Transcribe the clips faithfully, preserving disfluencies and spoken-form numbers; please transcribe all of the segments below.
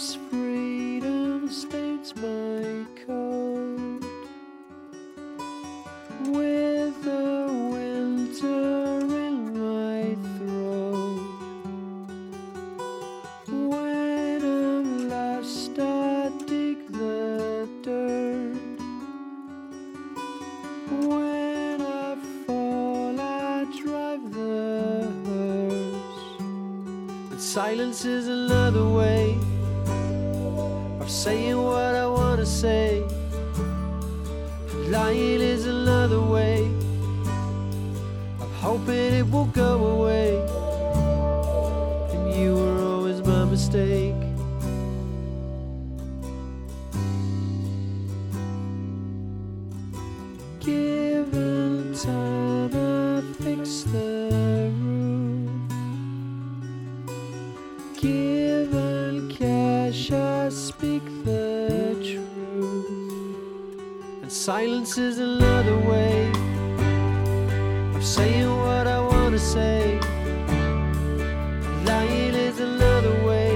love's freedom states my code, with the winter in my throat. When I'm lost, I dig the dirt. When I fall, I drive the hearse. And silence is another way of saying what I want to say. Lying is another way of hoping it will go away. And you were always my mistake. Given time, I fix the roof. Given cash, I speak the truth. And silence is another way of saying what I want to say. Lying is another way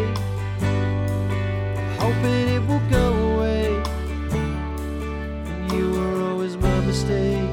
of hoping it will go away. And you were always my mistake.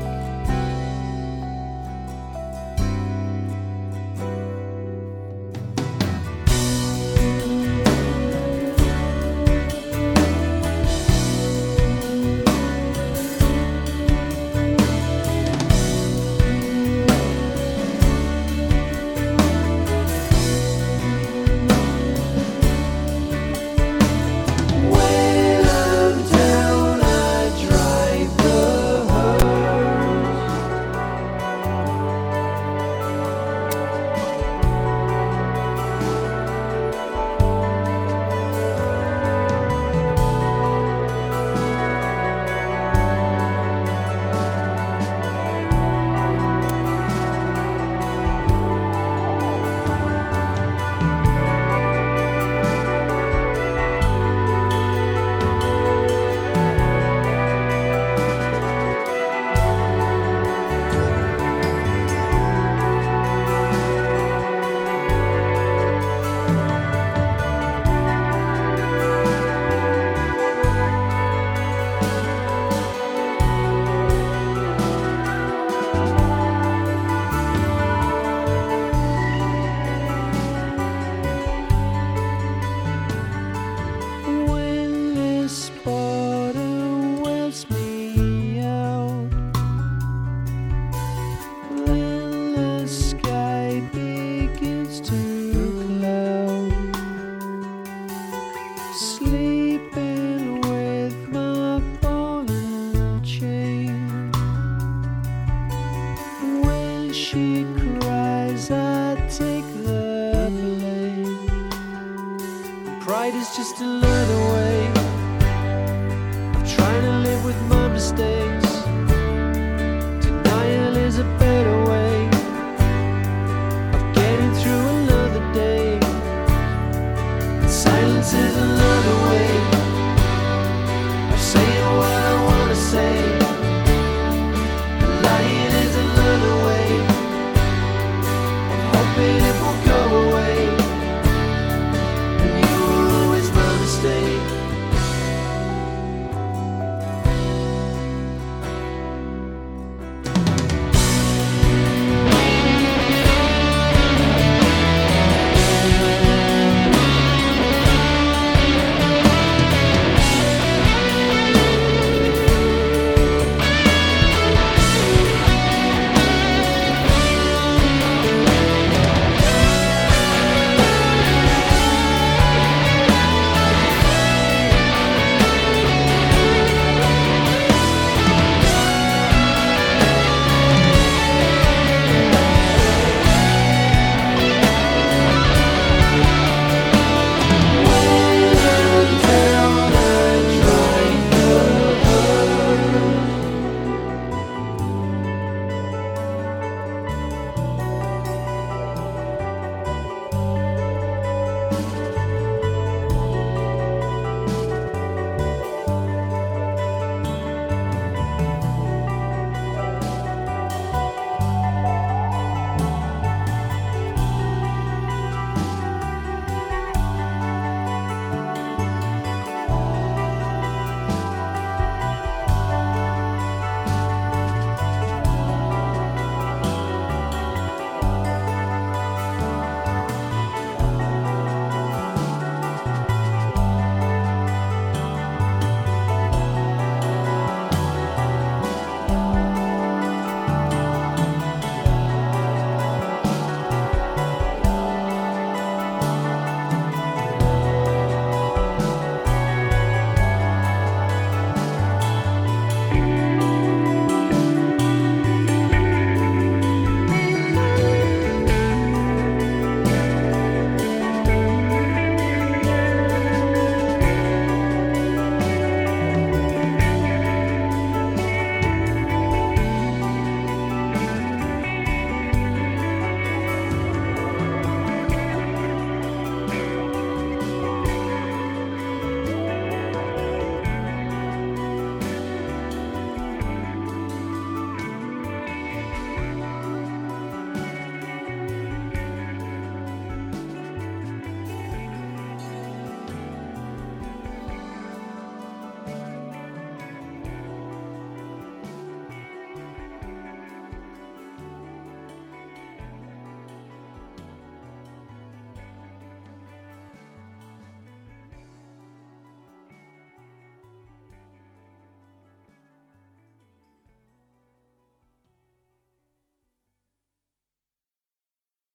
Sleeping with my ball and chain. When she cries, I take the blame. Pride is just another way of trying to live with my mistakes.